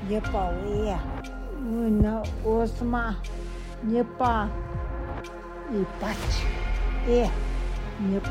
Nie pauia. Una osma. Niepa. I pach. Niep.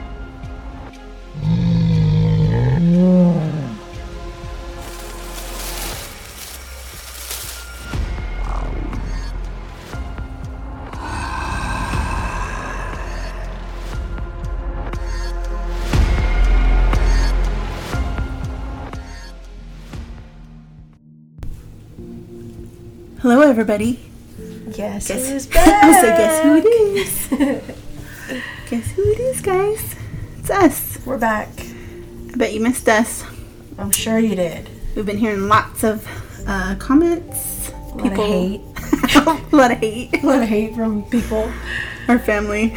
Hello, everybody. Guess Guess who's back? I said, guess who it is? Guess who it is, guys? It's us. We're back. I bet you missed us. I'm sure you did. We've been hearing lots of comments. A lot of hate. A lot of hate. A lot of hate from people. Our family.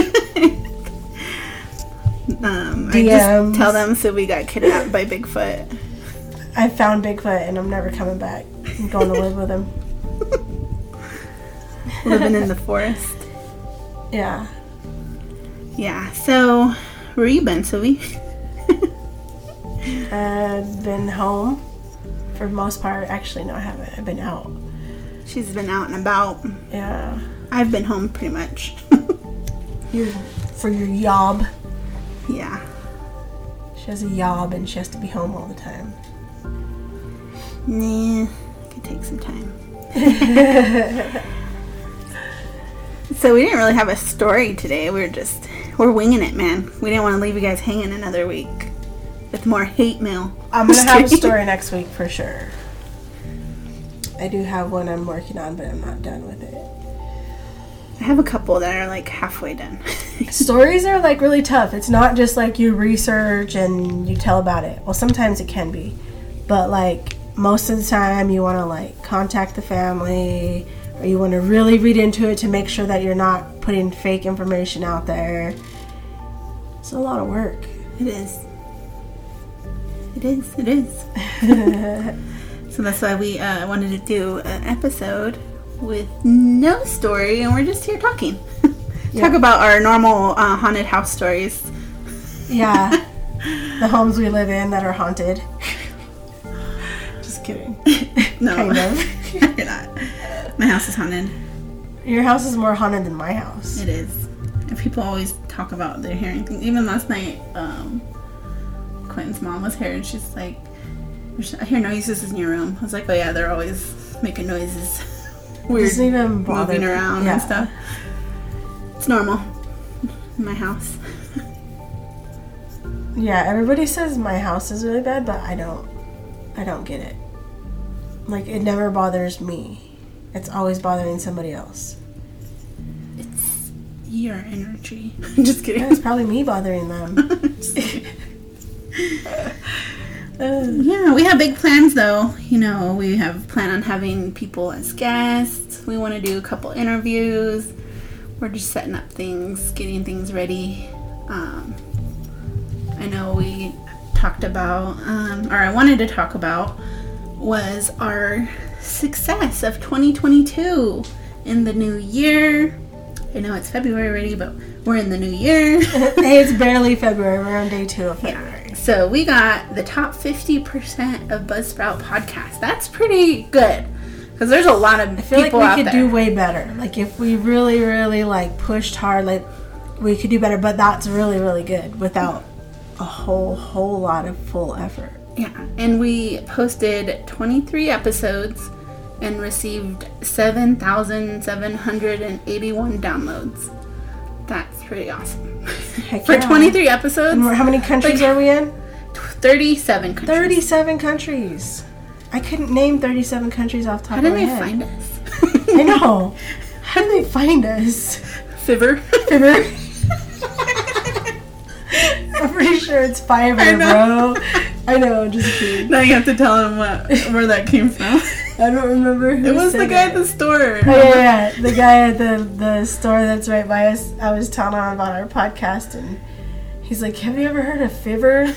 I DMs. just tell them so we got kidnapped by Bigfoot. I found Bigfoot and I'm never coming back. I'm going to live with him. Living in the forest. Yeah. Yeah, so where you been, Sylvie? I've been home for the most part. Actually, no, I haven't. I've been out. She's been out and about. Yeah. I've been home pretty much. For your job. Yeah. She has a job and she has to be home all the time. Nah, could take some time. So we didn't really have a story today. We're winging it, man. We didn't want to leave you guys hanging another week with more hate mail. I'm going to have a story next week for sure. I do have one I'm working on, but I'm not done with it. I have a couple that are like halfway done. Stories are like really tough. It's not just like you research and you tell about it. Well, sometimes it can be. But like most of the time you want to like contact the family or you want to really read into it to make sure that you're not putting fake information out there. It's a lot of work. It is. It is. It is. So that's why we wanted to do an episode with no story, and we're just here talking. Talk about our normal haunted house stories. Yeah. The homes we live in that are haunted. Just kidding. No. Kind of. You're not. My house is haunted. Your house is more haunted than my house. It is. And people always talk about they're hearing things. Even last night, Quentin's mom was here, and she's like, I hear noises in your room. I was like, oh yeah, they're always making noises. Weird, doesn't even bother moving me. around and stuff. It's normal in my house. Yeah, everybody says my house is really bad, but I don't get it. Like, it never bothers me. It's always bothering somebody else. It's your energy. I'm just kidding. Yeah, it's probably me bothering them. Yeah, we have big plans though. You know, we have planned on having people as guests. We want to do a couple interviews. We're just setting up things, getting things ready. I know we talked about, or I wanted to talk about, was our success of 2022 in the new year. I know it's February already, but we're in the new year. Hey, it's barely February. We're on day 2 of February. Yeah. So we got the top 50% of Buzzsprout podcasts. That's pretty good. Because there's a lot of people out there. I feel like we could do way better. Like, if we really, really, like, pushed hard, like, we could do better. But that's really, really good without a whole lot of full effort. Yeah. And we posted 23 episodes and received 7,781 downloads. That's pretty awesome. Heck For yeah. 23 episodes. And how many countries are we in? 37 countries. 37 countries. I couldn't name 37 countries off the top How of did my they head. find us? I know. How did they find us? Fiverr. I'm pretty sure it's Fiverr, bro. I know, just kidding. Now you have to tell them where that came from. I don't remember who It was said the guy it. at the store. Oh, yeah. The guy at the store that's right by us. I was telling him about our podcast, and he's like, have you ever heard of Fiverr?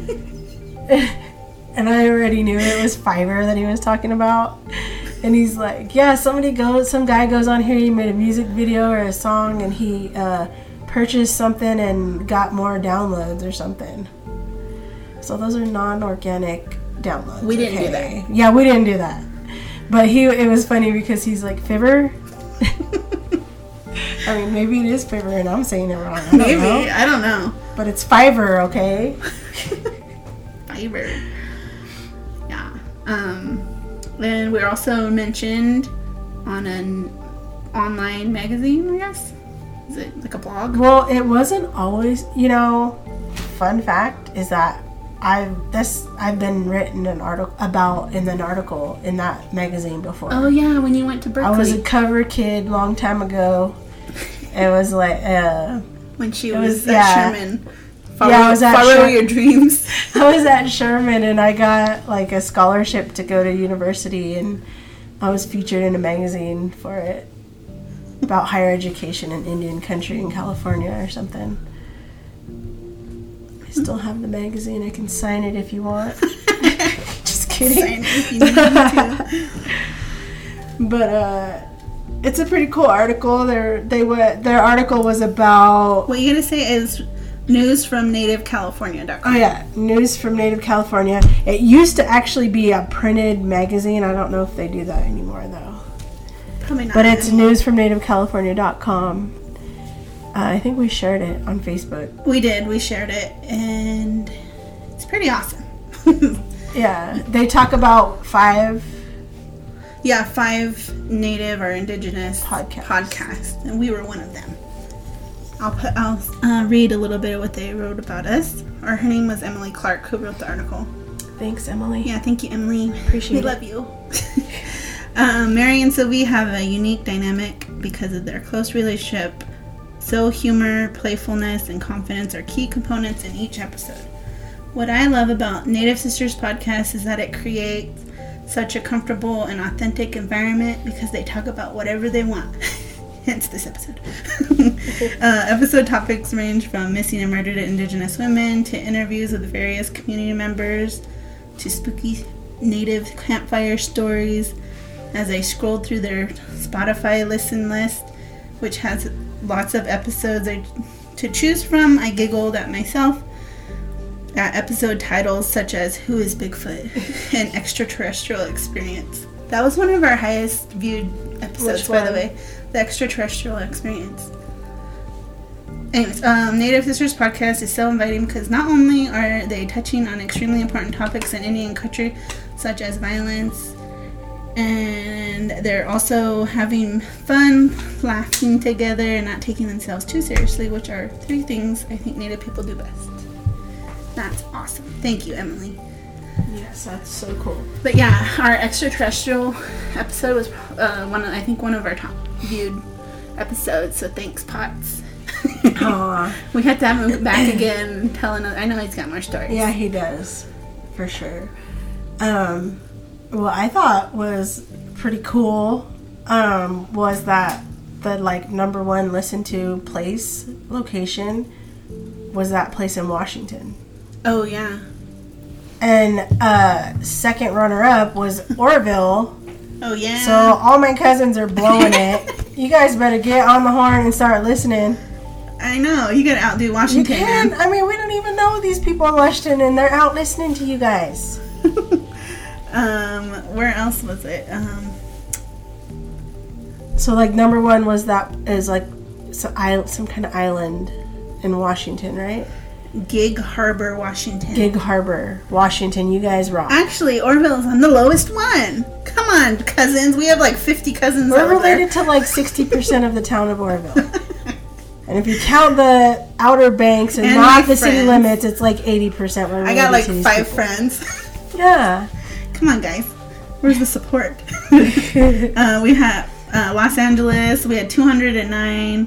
And I already knew it was Fiverr that he was talking about. And he's like, yeah, some guy goes on here, he made a music video or a song, and he purchased something and got more downloads or something. So those are non-organic downloads. We didn't do that. Yeah, we didn't do that. But it was funny because he's like, Fibber? I mean, maybe it is Fibber and I'm saying it wrong. I don't know. But it's Fiverr, okay? Fiverr. Yeah. And we're also mentioned on an online magazine, I guess. Is it like a blog? Well, it wasn't always, fun fact is that I've been written an article about in that magazine before. Oh yeah, when you went to Berkeley. I was a cover kid long time ago. It was like when she was at Sherman. I was at Follow your dreams. I was at Sherman and I got like a scholarship to go to university, and I was featured in a magazine for it about higher education in Indian country in California or something. I still have the magazine. I can sign it if you want. Just kidding. Sign it if you need to. But it's a pretty cool article. Their article was about. What you gonna say is news from NativeCalifornia.com. Oh yeah, news from Native California. It used to actually be a printed magazine. I don't know if they do that anymore though. Probably not. But it's news from NativeCalifornia.com. I think we shared it on Facebook. We did. We shared it, and it's pretty awesome. Yeah, they talk about 5 native or indigenous podcasts, and we were one of them. I'll read a little bit of what they wrote about us. Her name was Emily Clark, who wrote the article. Thanks, Emily. Yeah, thank you, Emily. Appreciate it. We love you. Mary and Sylvie have a unique dynamic because of their close relationship. So humor, playfulness, and confidence are key components in each episode. What I love about Native Sisters podcast is that it creates such a comfortable and authentic environment because they talk about whatever they want. Hence this episode. Episode topics range from missing and murdered Indigenous women to interviews with various community members to spooky Native campfire stories. As I scrolled through their Spotify listen list, which has lots of episodes to choose from, I giggled at myself at episode titles such as Who is Bigfoot and Extraterrestrial Experience. That was one of our highest viewed episodes, by the way. The Extraterrestrial Experience. Anyways, Native Sisters podcast is so inviting because not only are they touching on extremely important topics in Indian country, such as violence, and they're also having fun, laughing together, and not taking themselves too seriously, which are 3 things I think Native people do best. That's awesome. Thank you, Emily. Yes, that's so cool. But yeah, our extraterrestrial episode was one of our top viewed episodes. So thanks, Potts. We had to have him back again, telling us. I know he's got more stories. Yeah, he does, for sure. What I thought was pretty cool was that the number 1 listened to location was that place in Washington. Oh yeah. And second runner-up was Oroville. Oh yeah. So all my cousins are blowing it. You guys better get on the horn and start listening. I know. You gotta outdo Washington. You can. I mean, we don't even know these people in Washington, and they're out listening to you guys. Where else was it? So number 1 was some kind of island in Washington, right? Gig Harbor, Washington. Gig Harbor, Washington. You guys rock. Actually, Orville is on the lowest one. Come on, cousins. We have 50 cousins. We're related to 60% of the town of Oroville. And if you count the Outer Banks and not the city limits, it's 80%. I got 5 friends. Yeah. Come on, guys. Where's the support? We have Los Angeles. We had 209.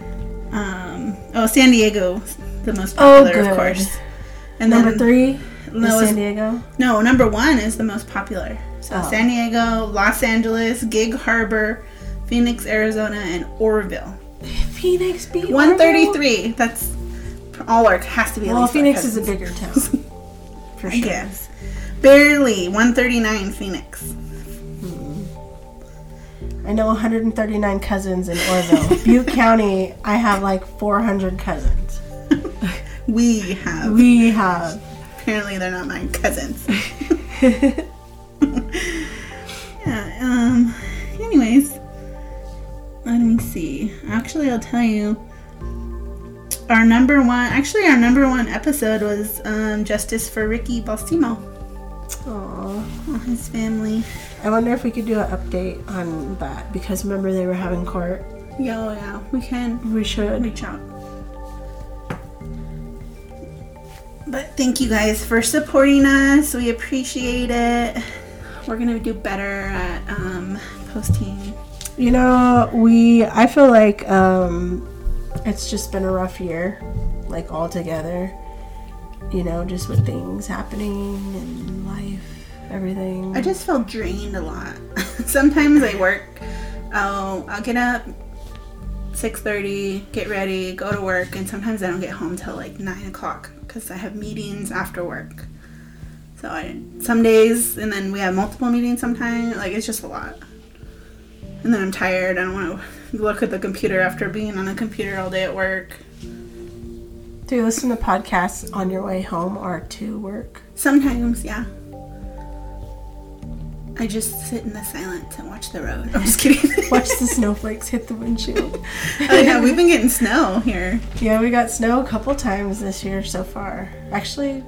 San Diego, the most popular, of course. And number then, 3 is San Diego? No, number 1 is the most popular. So San Diego, Los Angeles, Gig Harbor, Phoenix, Arizona, and Oroville. Phoenix beat 133. Oroville? That's all our has to be. Well, Phoenix is a bigger town. For sure. I guess. Barely 139 Phoenix. I know 139 cousins in Oroville. Butte County, I have 400 cousins. We have. Apparently they're not my cousins. Yeah. see. Actually, I'll tell you. Our number one episode was Justice for Ricky Balsamo. Aww. His family. I wonder if we could do an update on that, because remember they were having court. Yeah, we can. We should. Reach out. But thank you guys for supporting us. We appreciate it. We're going to do better at posting. You know, I feel like it's just been a rough year, like all together. You know, just with things happening and life, everything. I just feel drained a lot. Sometimes I work. I'll get up 6:30, get ready, go to work, and sometimes I don't get home till like 9 o'clock because I have meetings after work. So some days, and then we have multiple meetings sometimes. Like, it's just a lot. And then I'm tired. I don't want to look at the computer after being on the computer all day at work. Do you listen to podcasts on your way home or to work? Sometimes, yeah. I just sit in the silence and watch the road. I'm just kidding. Watch the snowflakes hit the windshield. Oh yeah, we've been getting snow here. Yeah, we got snow a couple times this year so far. Actually,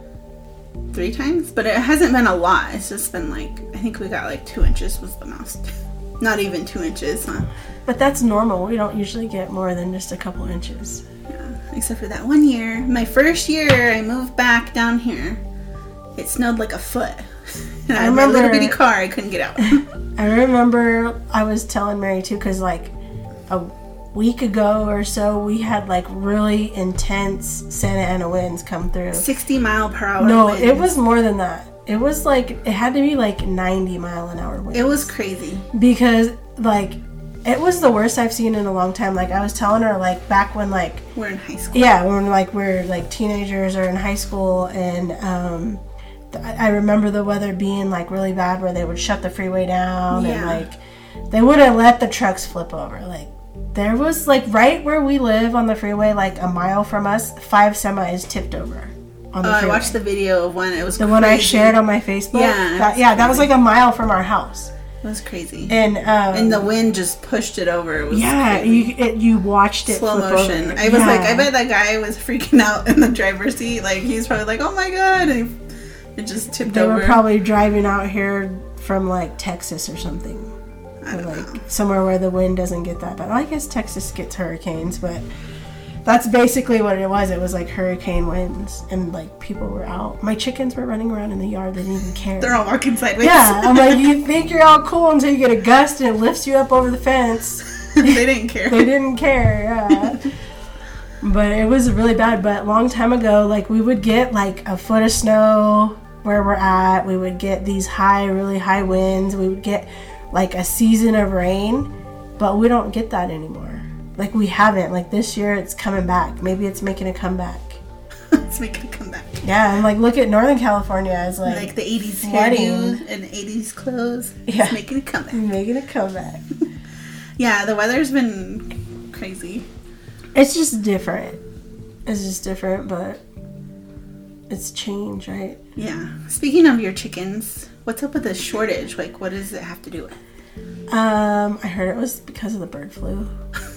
3 times, but it hasn't been a lot. It's just been like, I think we got like 2 inches was the most. Not even 2 inches, huh? But that's normal. We don't usually get more than just a couple inches. Yeah, except for that one year. My first year I moved back down here. It snowed like a foot. And I had my little bitty car, I couldn't get out. I remember I was telling Mary too, because like a week ago or so, we had like really intense Santa Ana winds come through. 60-mile-per-hour No, winds. it was more than that. It was like, it had to be like 90-mile-an-hour winds. It was crazy. Because like, it was the worst I've seen in a long time. Like, I was telling her, like, back when like... We're in high school. Yeah, when like we're like teenagers or in high school, and I remember the weather being like really bad where they would shut the freeway down and like they wouldn't let the trucks flip over. Like, there was like right where we live on the freeway, like a mile from us, 5 semis tipped over on the freeway. I watched the video of one. It was the one I shared on my Facebook. That was like a mile from our house. It was crazy. And the wind just pushed it over. It was you watched it slow flip motion. over. I was like, I bet that guy was freaking out in the driver's seat. Like, he's probably like, oh my god, and it just tipped over. They were probably driving out here from like Texas or something. I don't know. Somewhere where the wind doesn't get that bad. Well, I guess Texas gets hurricanes, but that's basically what it was. It was like hurricane winds, and like people were out. My chickens were running around in the yard. They didn't even care. They're all walking sideways. Yeah, I'm like, you think you're all cool until you get a gust and it lifts you up over the fence. They didn't care. They didn't care, yeah. But it was really bad. But a long time ago, like, we would get like a foot of snow where we're at. We would get these really high winds. We would get like a season of rain, but we don't get that anymore. Like, we haven't. Like, this year it's coming back. Maybe it's making a comeback. It's making a comeback. Yeah, and like, look at Northern California as like the 80s flooding. hairdo and 80s clothes. Yeah. It's making a comeback. Making a comeback. Yeah, the weather's been crazy. It's just different. It's just different, but it's change, right? Yeah. Speaking of your chickens, what's up with the shortage? Like, what does it have to do with? I heard it was because of the bird flu.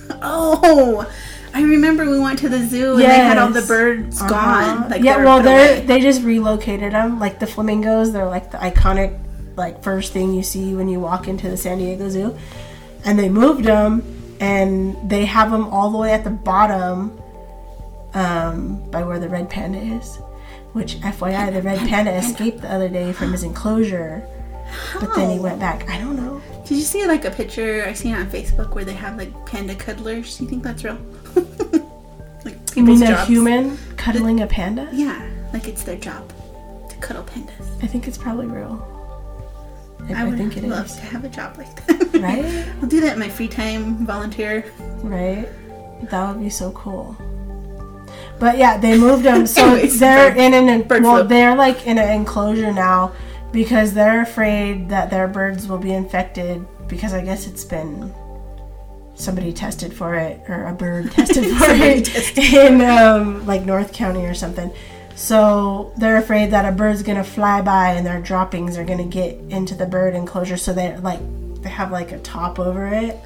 Oh, I remember we went to the zoo and they had all the birds gone. Like, they just relocated them. Like the flamingos, they're like the iconic, like, first thing you see when you walk into the San Diego Zoo, and they moved them, and they have them all the way at the bottom, by where the red panda is. Which, FYI, the red panda escaped the other day from his enclosure, but then he went back. I don't know. Did you see like a picture I seen on Facebook where they have like panda cuddlers? Do you think that's real? Like, you mean a human cuddling a panda? Yeah, like it's their job to cuddle pandas. I think it's probably real. I think it love to have a job like that. Right? I'll do that in my free time, volunteer. Right? That would be so cool. But yeah, they moved them. So Anyways, they're they're like in an enclosure now because they're afraid that their birds will be infected, because I guess it's been somebody tested for it, or a bird tested for it in like North County or something. So they're afraid that a bird's gonna fly by and their droppings are gonna get into the bird enclosure. So they have like a top over it,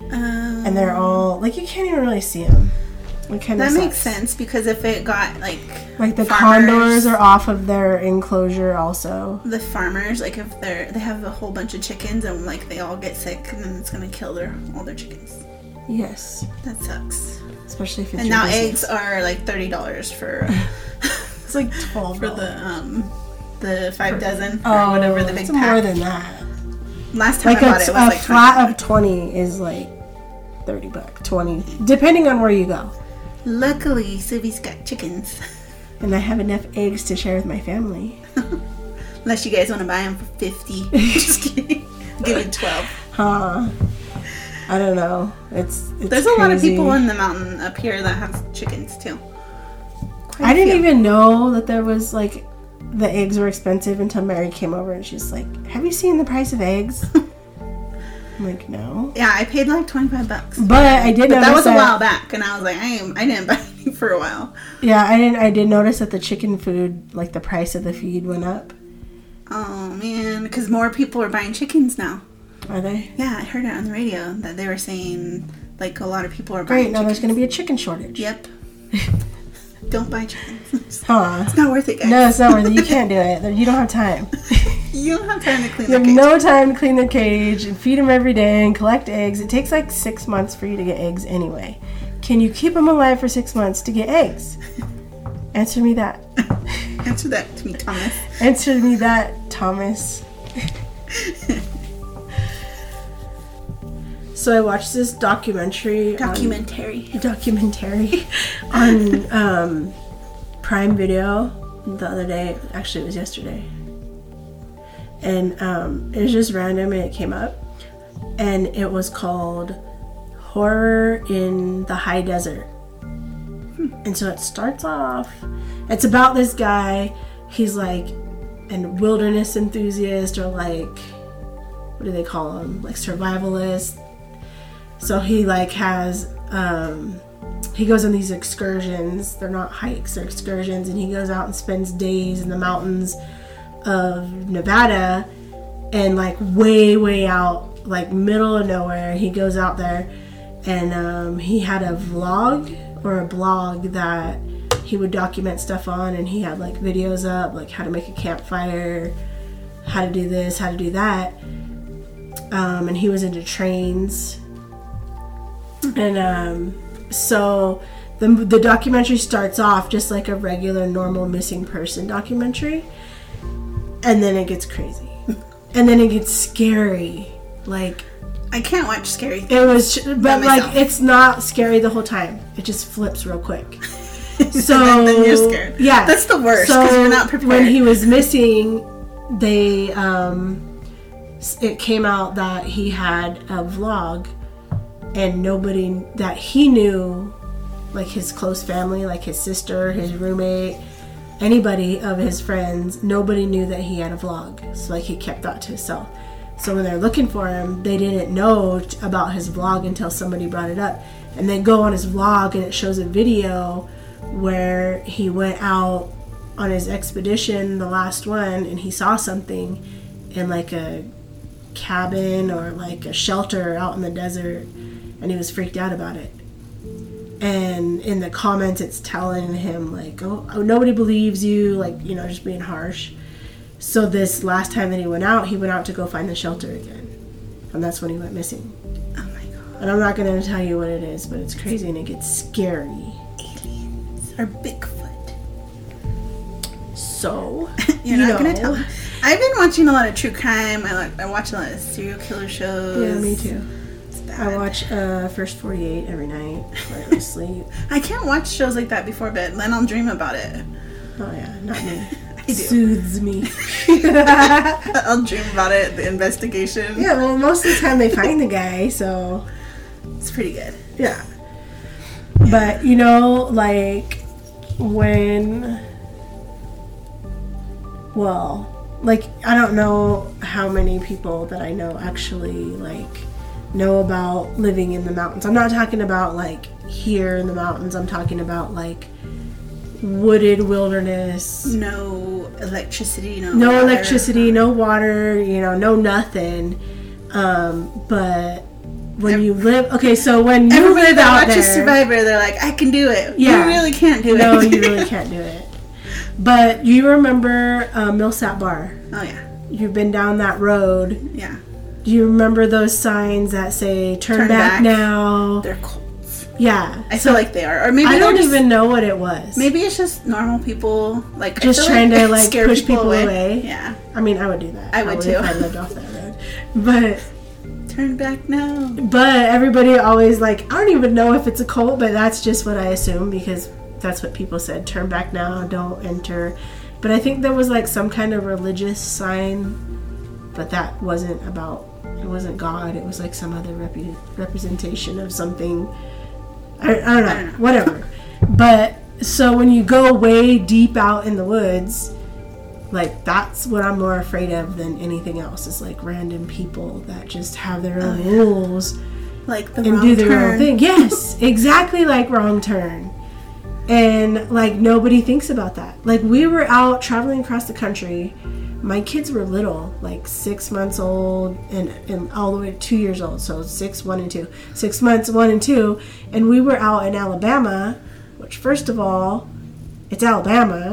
And they're all, like, you can't even really see them. That makes sense, because if it got, like the farmers, condors are off of their enclosure also. The farmers, like, if they have a whole bunch of chickens and, like, they all get sick, and then it's going to kill all their chickens. Yes. That sucks. Especially if it's And now eggs are, like, $30 for... It's like $12. For the 5 dozen, or whatever the big it's pack. more than that. Last time I bought it was like a flat of 20 is like $30, 20, depending on where you go. Luckily, Sylvie's got chickens. And I have enough eggs to share with my family. Unless you guys want to buy them for 50. Just kidding. I'll give you 12. Huh. I don't know. It's There's a lot of people in the mountain up here that have chickens too. I didn't even know that there was, like, the eggs were expensive until Mary came over and she's like, have you seen the price of eggs? I'm like, no. Yeah, I paid like $25. But I did notice that was a while back, and I was like, I didn't buy anything for a while. Yeah, I did notice that the chicken food, like, the price of the feed went up. Oh, man, because more people are buying chickens now. Are they? Yeah, I heard it on the radio that they were saying, like, a lot of people are buying chickens. Now there's going to be a chicken shortage. Yep. Don't buy chickens. Huh. It's not worth it, guys. No, it's not worth it. You can't do it. You don't have time. You don't have time to clean their cage. You have no time to clean their cage and feed them every day and collect eggs. It takes like 6 months for you to get eggs anyway. Can you keep them alive for 6 months to get eggs? Answer me that. Answer that to me, Thomas. Answer me that, Thomas. So I watched this documentary on Prime Video the other day. Actually, it was yesterday. And it was just random and it came up. And it was called Horror in the High Desert. And so it starts off, it's about this guy. He's like a wilderness enthusiast, or like, what do they call him? Like survivalist. So he like has, he goes on these excursions. They're not hikes, they're excursions. And he goes out and spends days in the mountains of Nevada and like way out, like middle of nowhere. He goes out there and he had a vlog or a blog that he would document stuff on, and he had like videos up, like how to make a campfire, how to do this, how to do that. And he was into trains. And so the documentary starts off just like a regular normal missing person documentary, and then it gets crazy. And then it gets scary. Like, I can't watch scary things. It was, but like, it's not scary the whole time. It just flips real quick. So then you're scared. Yeah, that's the worst because you're not prepared. When he was missing, they it came out that he had a vlog, and nobody that he knew, like his close family, like his sister, his roommate, anybody of his friends, nobody knew that he had a vlog. So like he kept that to himself. So when they're looking for him, they didn't know about his vlog until somebody brought it up. And they go on his vlog and it shows a video where he went out on his expedition, the last one, and he saw something in like a cabin or like a shelter out in the desert, and he was freaked out about it. And in the comments it's telling him like, oh, nobody believes you, like, you know, just being harsh. So this last time that he went out to go find the shelter again, and that's when he went missing. Oh my god. And I'm not going to tell you what it is, but it's crazy and it gets scary. Aliens or Bigfoot. So you're not going to tell me. I've been watching a lot of true crime. I watch a lot of serial killer shows. Yeah, me too. I watch First 48 every night before I go to sleep. I can't watch shows like that before bed. Then I'll dream about it. Oh yeah, not me. I do. Soothes me. I'll dream about it, the investigation. Yeah, well, most of the time they find the guy, so it's pretty good. Yeah. But, you know, like, when, well, like, I don't know how many people that I know actually, like, know about living in the mountains. I'm not talking about, like, here in the mountains. I'm talking about, like, wooded wilderness. No electricity, no electricity, no water, you know, no nothing. But when you live... Okay, so when you Everybody live that out watches there... Survivor, they're like, I can do it. Yeah. You really can't do it. No, you really can't do it. But you remember Millsap Bar? Oh, yeah. You've been down that road. Yeah. Do you remember those signs that say, turn back now? They're cults. Yeah. I feel like they are. Or maybe I don't just, even know what it was. Maybe it's just normal people, like, just trying to, like, push people away. Yeah. I mean, I would do that. I would too. If I lived off that road. But... Turn back now. But everybody always, like, I don't even know if it's a cult, but that's just what I assume, because that's what people said. Turn back now, don't enter. But I think there was, like, some kind of religious sign, but that wasn't about, it wasn't God. It was, like, some other representation of something. I don't know. Whatever. But, so when you go way deep out in the woods... Like, that's what I'm more afraid of than anything else. Is like random people that just have their own rules, like the and wrong do their turn. own thing. Yes, exactly, like Wrong Turn. And like nobody thinks about that. Like, we were out traveling across the country. My kids were little, like 6 months old, and all the way to 2 years old. So 6, 1, and 2. 6 months, 1 and 2, and we were out in Alabama. Which, first of all, it's Alabama.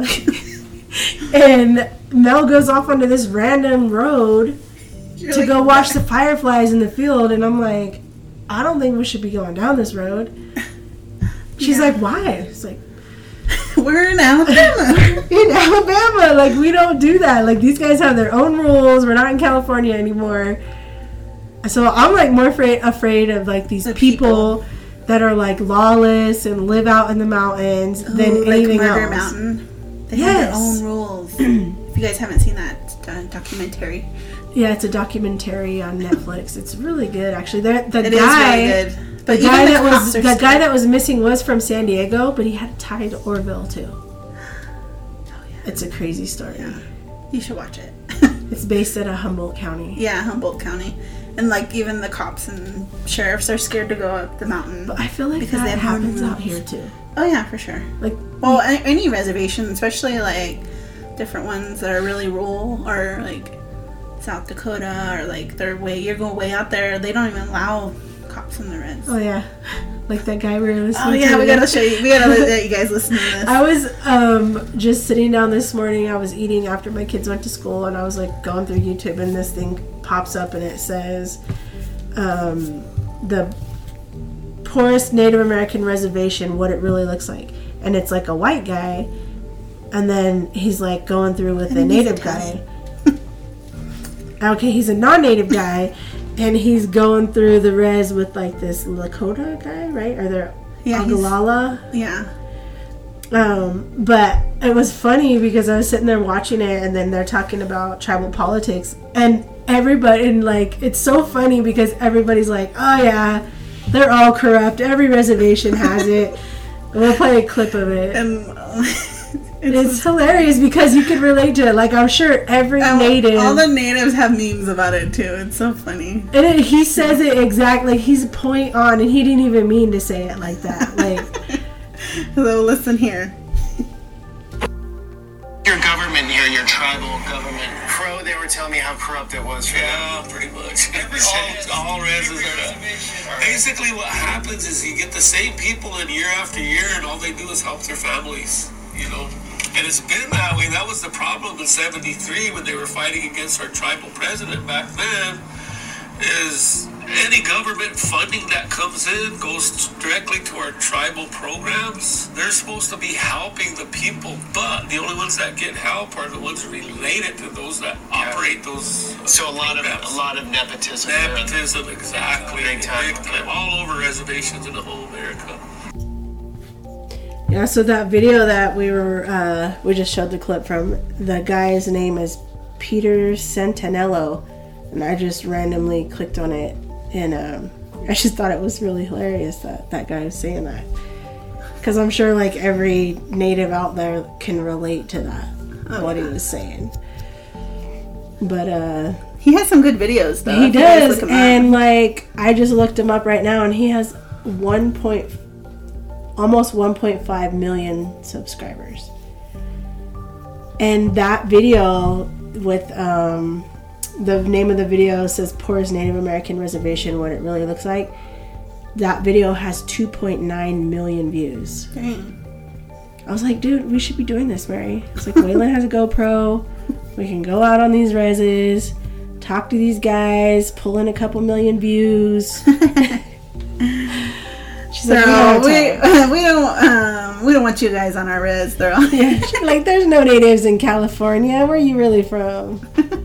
And Mel goes off onto this random road to go watch the fireflies in the field, and I'm like, I don't think we should be going down this road. She's like, why? It's like, we're in Alabama. In Alabama, like, we don't do that. Like, these guys have their own rules. We're not in California anymore. So I'm like more afraid of like these people that are like lawless and live out in the mountains than like anything Murder else. Mountain. They have their own rules. If you guys haven't seen that documentary. Yeah, it's a documentary on Netflix. It's really good, actually. It is really good. But the guy that was missing was from San Diego, but he had a tie to Orville too. Oh yeah, it's a crazy story. Yeah. You should watch it. It's based at a Humboldt County. Yeah, Humboldt County, and like even the cops and sheriffs are scared to go up the mountain. But I feel like because that happens out here too. Oh yeah, for sure. Like, well, any reservation, especially like different ones that are really rural, or like South Dakota, or like you're going way out there. They don't even allow cops in the res. Oh yeah, like that guy we were listening to. Oh yeah, we gotta show you. We gotta let you guys listen to this. I was just sitting down this morning. I was eating after my kids went to school, and I was like going through YouTube, and this thing pops up, and it says the poorest Native American reservation, what it really looks like, and it's like a white guy, and then he's like going through with the native guy. Okay, he's a non-native guy, and he's going through the res with like this Lakota guy, right? Or they're Oglala. Yeah. But it was funny because I was sitting there watching it, and then they're talking about tribal politics, and everybody, and like, it's so funny because everybody's like, oh yeah, they're all corrupt. Every reservation has it. And we'll play a clip of it. And it's hilarious because you can relate to it. Like, I'm sure every native... All the natives have memes about it, too. It's so funny. And he says it exactly. Like, he's point on, and he didn't even mean to say it like that. Like... So, listen here. Your government here, your tribal government, they were telling me how corrupt it was. Yeah, pretty much. all reses are that. Basically, what happens is you get the same people in year after year, and all they do is help their families, you know. And it's been that way. That was the problem in '73 when they were fighting against our tribal president back then, is any government funding that comes in goes directly to our tribal programs. They're supposed to be helping the people, but the only ones that get help are the ones related to those that operate those. So a lot of nepotism. Nepotism, exactly. Big time. All over reservations in the whole America. Yeah, so that video that we just showed the clip from, the guy's name is Peter Santanello, and I just randomly clicked on it, and I just thought it was really hilarious that guy was saying that, because I'm sure like every native out there can relate to that, what he was saying. But he has some good videos though. He does, and like I just looked him up right now, and he has almost 1.5 million subscribers. And that video with the name of the video says Poorest Native American Reservation, what it really looks like. That video has 2.9 million views. Dang. I was like, dude, we should be doing this, Mary. It's like, Waylon has a GoPro. We can go out on these reses, talk to these guys, pull in a couple million views. She's like, we don't want you guys on our res. They're all She's like, there's no natives in California. Where are you really from?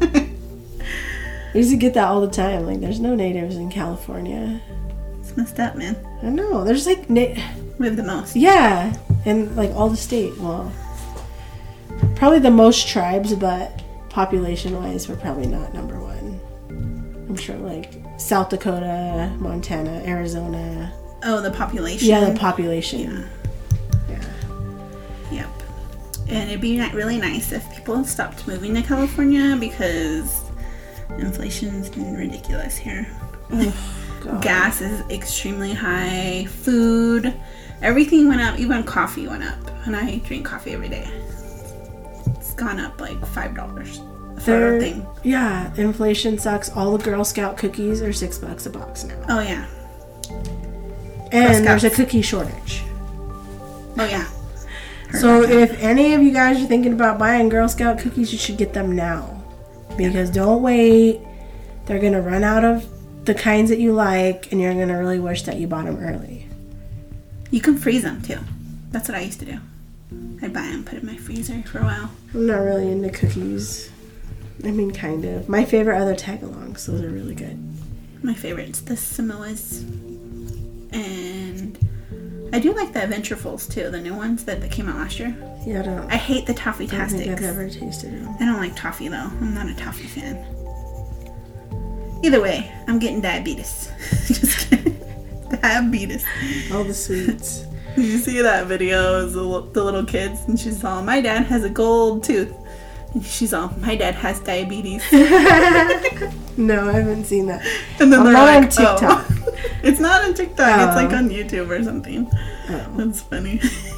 We used to get that all the time. Like, there's no natives in California. It's messed up, man. I know. There's like, We have the most. yeah, and like all the state. Well, probably the most tribes, but population-wise, we're probably not number one. I'm sure like South Dakota, Montana, Arizona. Oh, the population. Yeah, the population. Yeah. Yep. And it'd be really nice if people stopped moving to California because inflation's been ridiculous here. God. Gas is extremely high. Food, everything went up. Even coffee went up. And I drink coffee every day. It's gone up like $5 for a thing. Yeah, inflation sucks. All the Girl Scout cookies are $6 a box now. Oh, yeah. And there's a cookie shortage. Oh, yeah. So if any of you guys are thinking about buying Girl Scout cookies, you should get them now. Because don't wait. They're going to run out of the kinds that you like, and you're going to really wish that you bought them early. You can freeze them, too. That's what I used to do. I'd buy them, put in my freezer for a while. I'm not really into cookies. I mean, kind of. My favorite are the Tagalongs. Those are really good. My favorite's the Samoas. And I do like the Adventurefuls, too. The new ones that came out last year. Yeah, I hate the Toffee I don't think I've Tastics. ever tasted them. I don't like toffee, though. I'm not a toffee fan. Either way, I'm getting diabetes. Just kidding. Diabetes. All the sweets. Did you see that video of the little kids? And she's all, my dad has a gold tooth. And she's all, my dad has diabetes. No, I haven't seen that. And then I'm they're not like, on TikTok. Oh. It's not on TikTok. It's like Oh. on YouTube or something. Oh. That's funny.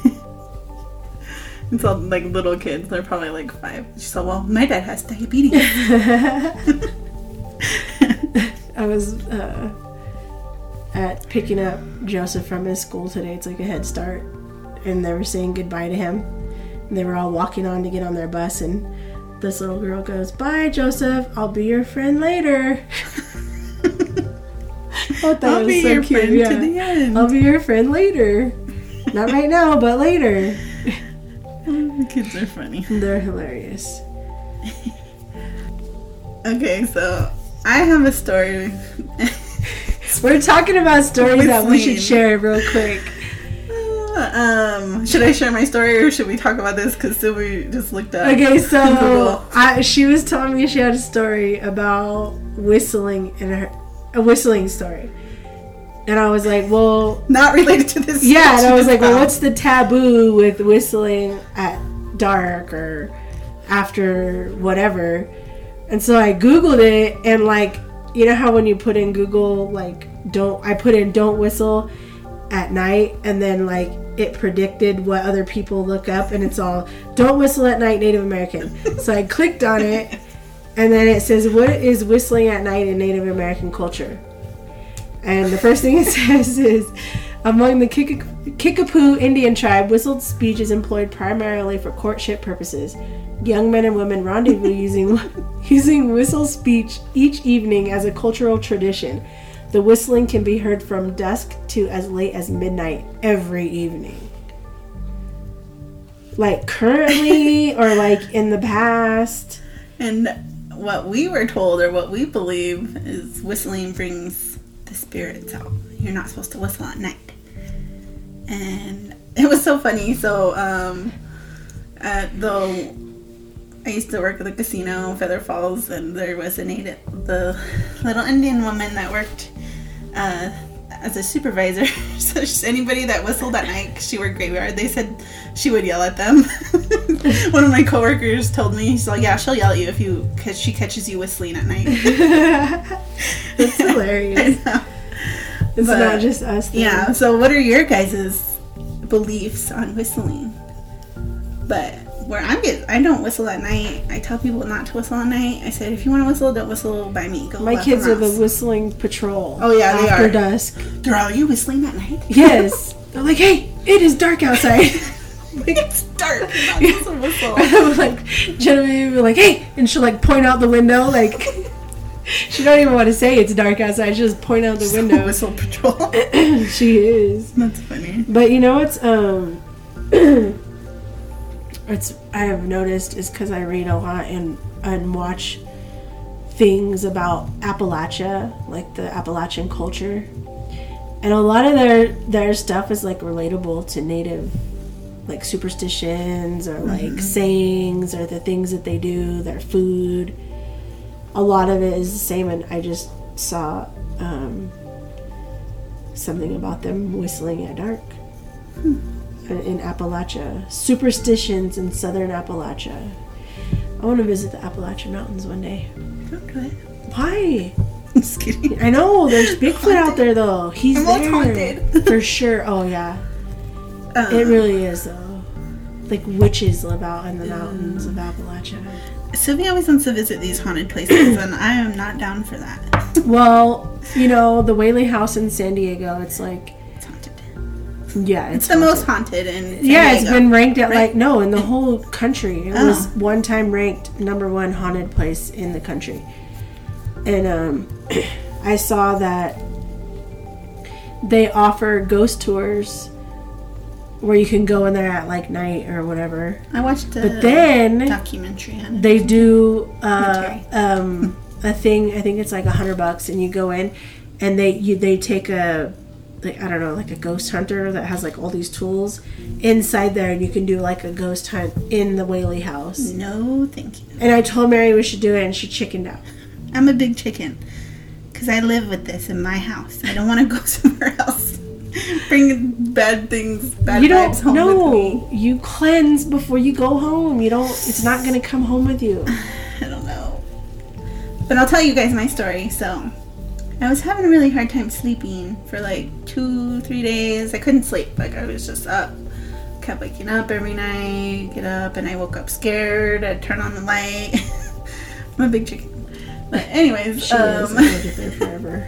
It's all like little kids. They're probably like 5. She's all, well, my dad has diabetes. I was at picking up Joseph from his school today. It's like a Head Start. And they were saying goodbye to him. And they were all walking on to get on their bus. And this little girl goes, bye, Joseph. I'll be your friend later. I'll be your friend to the end. I'll be your friend later. Not right now, but later. The kids are funny. They're hilarious. Okay, so I have a story. We're talking about stories that we should Whistling. share real quick. Should I share my story or should we talk about this? Because we just looked up. Okay, so Google. she was telling me she had a story about whistling in a whistling story. And I was like, well... Not related to this. Yeah, and I was like, well, what's the taboo with whistling at dark or after whatever? And so I Googled it, and like, you know how when you put in Google, like, I put in don't whistle at night, and then like it predicted what other people look up, and it's all don't whistle at night Native American. So I clicked on it, and then it says, what is whistling at night in Native American culture? And the first thing it says is, among the Kickapoo Indian tribe, whistled speech is employed primarily for courtship purposes. Young men and women rendezvous using whistle speech each evening as a cultural tradition. The whistling can be heard from dusk to as late as midnight every evening. Like currently or like in the past. And what we were told or what we believe is whistling brings the spirits out. You're not supposed to whistle at night. And it was so funny. So I used to work at the casino, Feather Falls, and there was the little Indian woman that worked as a supervisor. So anybody that whistled at night, 'cause she worked graveyard, they said she would yell at them. One of my coworkers told me, she's like, yeah, she'll yell at you because she catches you whistling at night. That's hilarious. It's not just us. Though. Yeah, so what are your guys' beliefs on whistling? But where I don't whistle at night. I tell people not to whistle at night. I said, if you want to whistle, don't whistle by me. Go My left kids or are the mouse. whistling patrol. Oh, yeah, they after are. dusk. Girl, are you whistling at night? Yes. They're like, hey, it is dark outside. It's dark. It's a whistle. I'm like, Genevieve will be like, hey, and she'll like point out the window, like she don't even want to say it's dark outside. She'll just point out the window. Whistle patrol. She is. That's funny. But you know what's it's I have noticed is because I read a lot and watch things about Appalachia, like the Appalachian culture, and a lot of their stuff is like relatable to native, like superstitions or like sayings or the things that they do, their food. A lot of it is the same, and I just saw something about them whistling at dark in Appalachia. Superstitions in southern Appalachia. I want to visit the Appalachian Mountains one day. Don't do it. Why? I'm just kidding. I know, there's Bigfoot out there though. He's I'm all there. haunted. For sure. Oh yeah. It really is though. Like witches live out in the mountains of Appalachia. Sylvia always wants to visit these haunted places, and I am not down for that. Well, you know, the Whaley House in San Diego, it's like, It's haunted. yeah, It's the most haunted in San Yeah, it's Diego. been ranked at right? like, no, in the whole country. It Oh. was one time ranked #1 haunted place in the country. And I saw that they offer ghost tours where you can go in there at like night or whatever. I watched the But then documentary on it. they do Documentary. a thing. I think it's like $100, and you go in, and they take a, like, I don't know, like a ghost hunter that has like all these tools inside there, and you can do like a ghost hunt in the Whaley House. No, thank you. And I told Mary we should do it, and she chickened out. I'm a big chicken. Because I live with this in my house. I don't want to go somewhere else. Bring bad things, bad You vibes don't home with know. me. You cleanse before you go home. You don't. It's not gonna come home with you. I don't know. But I'll tell you guys my story. So, I was having a really hard time sleeping for like 2-3 days. I couldn't sleep. Like, I was just up. Kept waking up every night. Get up, and I woke up scared. I'd turn on the light. I'm a big chicken. But anyways, She is. I'm gonna get there forever.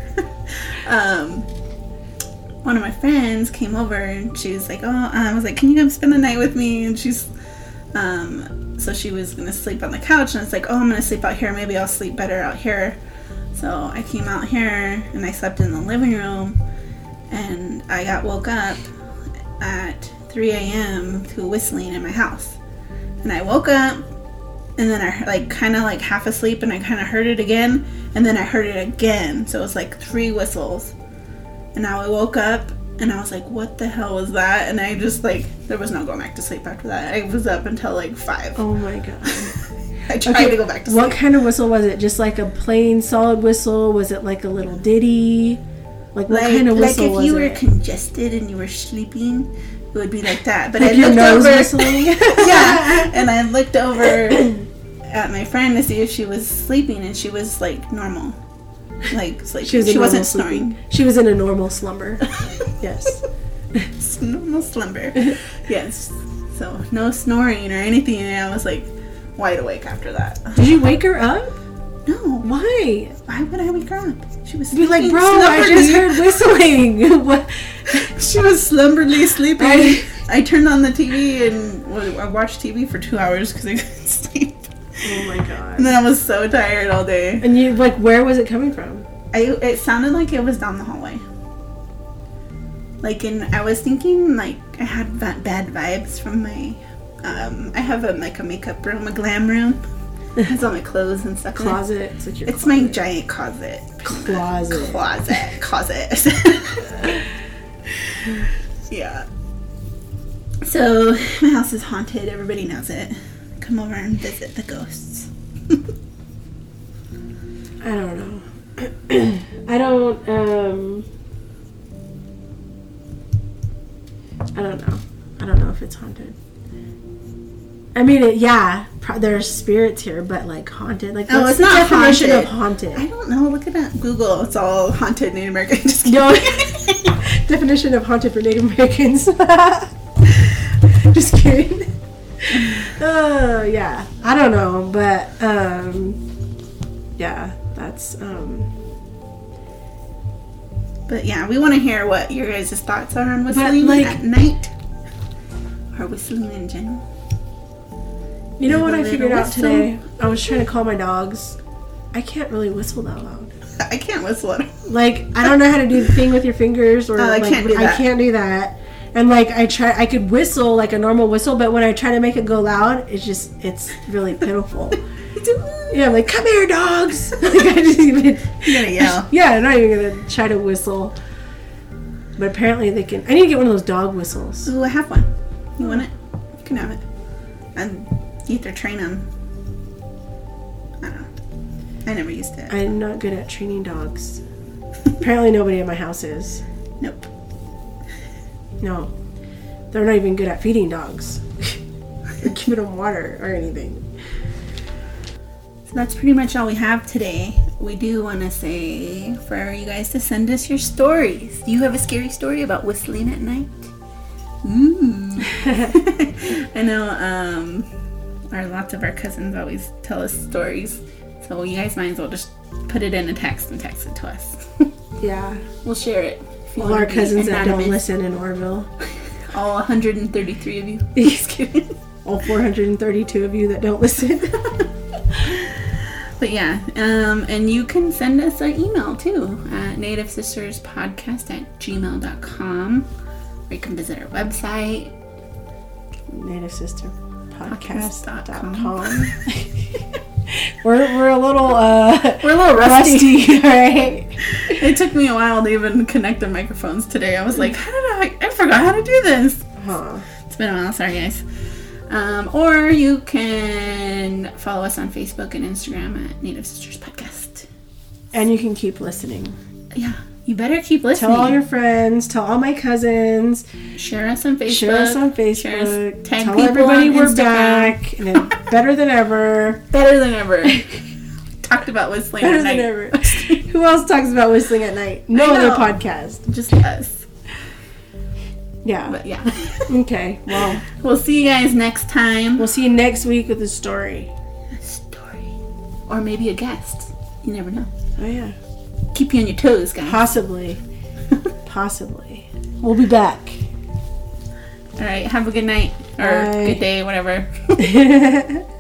one of my friends came over, and she was like, oh, I was like, can you come spend the night with me? And she's, so she was gonna sleep on the couch, and I was like, oh, I'm gonna sleep out here. Maybe I'll sleep better out here. So I came out here, and I slept in the living room, and I got woke up at 3 a.m. to whistling in my house. And I woke up, and then I like kind of like half asleep, and I kind of heard it again, and then I heard it again. So it was like 3 whistles. And now I woke up, and I was like, what the hell was that? And I just like, there was no going back to sleep after that. I was up until like 5. Oh my god. I tried to go back to sleep. What kind of whistle was it? Just like a plain solid whistle? Was it like a little ditty? Like what kind of whistle like if was you were it? congested and you were sleeping, it would be like that. But Like I your looked nose over, whistling? yeah, and I looked over at my friend to see if she was sleeping, and she was like normal, like sleeping. She was She wasn't sleeping. snoring. She was in a normal slumber. Yes. Normal slumber. Yes. So no snoring or anything, and I was like wide awake after that. Did you wake her up? No, Why? why would I wake her up? She was Be like, sleeping bro, I just slumberly. heard whistling. What? She was slumberly sleeping. I- I turned on the TV and I watched TV for 2 hours because I couldn't sleep. Oh my god. And then I was so tired all day. And you, like, where was it coming from? It sounded like it was down the hallway. Like, I was thinking, like, I had bad vibes from my, I have a makeup room, a glam room. It has all my clothes and stuff in it. Closet. It's like your It's my giant closet. Closet. Yeah. So, my house is haunted. Everybody knows it. Come over and visit the ghosts. I don't know. I don't know. I don't know if it's haunted. I mean, there's spirits here, but like haunted. Like, Oh, what's it's the not definition haunted. of haunted? I don't know. Look at that. Google. It's all haunted Native American. Just kidding. No. Definition of haunted for Native Americans. Just kidding. Yeah. I don't know, but yeah, that's But yeah, we want to hear what your guys' thoughts are on whistling at night. Or whistling in general. You know what I little figured out whistle. today? I was trying to call my dogs. I can't really whistle that loud. I can't whistle at all. Like, I don't know how to do the thing with your fingers, or I like, can't do that. I can't do that. And like, I could whistle like a normal whistle, but when I try to make it go loud, it's really pitiful. Yeah, I'm like, come here, dogs. Like, I just even. You're gonna yell. Yeah, I'm not even gonna try to whistle. But apparently they can. I need to get one of those dog whistles. Ooh, I have one. You want it? You can have it. And you have to train them. I don't know. I never used it. I'm not good at training dogs. Apparently nobody in my house is. Nope. No. They're not even good at feeding dogs. Or giving them water or anything. So that's pretty much all we have today. We do want to say for you guys to send us your stories. Do you have a scary story about whistling at night? Ooh. I know lots of our cousins always tell us stories. So you guys might as well just put it in a text and text it to us. Yeah. We'll share it. All our cousins that don't listen in Orville. All 133 of you. Just kidding. All 432 of you that don't listen. But yeah, and you can send us an email too at nativesisterspodcast@gmail.com, or you can visit our website, nativesisterpodcast.com. We're a little rusty. Right? It took me a while to even connect the microphones today. I was like, I forgot how to do this. Huh. It's been a while, sorry guys. Or you can follow us on Facebook and Instagram at Native Sisters Podcast. And you can keep listening. Yeah, you better keep listening. Tell all your friends. Tell all my cousins. Share us on Facebook. Share us on Facebook. Tag Tell people everybody on we're Instagram. back. And then better than ever. Better than ever. Talked about whistling Better at than night. ever. Who else talks about whistling at night? No I other know. podcast. Just us. Yeah. But yeah. Okay. Well, We'll see you guys next time. we'll see you next week with a story. A story. Or maybe a guest. You never know. Oh yeah. Keep you on your toes, guys. Possibly. Possibly. We'll be back. All right. Have a good night. Or Bye. good day, whatever.